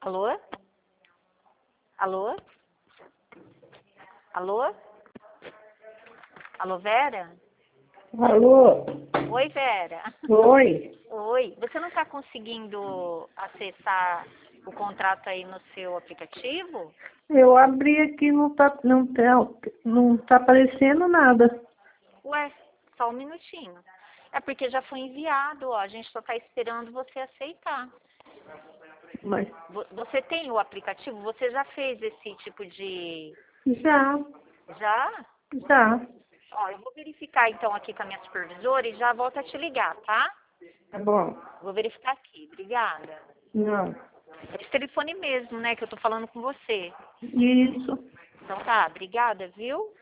Alô? Alô? Alô? Alô, Vera? Alô? Oi, Vera. Oi? Oi. Você não está conseguindo acessar o contrato aí no seu aplicativo? Eu abri aqui, não tá aparecendo nada. Ué, só um minutinho. É porque já foi enviado, ó. A gente só está esperando você aceitar. Mas Você tem o aplicativo? Você já fez esse tipo de... já, Já? já. Ó, eu vou verificar então aqui com a minha supervisora e já volto a te ligar, tá? Tá bom. Vou verificar aqui. Obrigada. Não. É esse telefone mesmo, né, que eu tô falando com você. Isso. Então tá, obrigada, viu?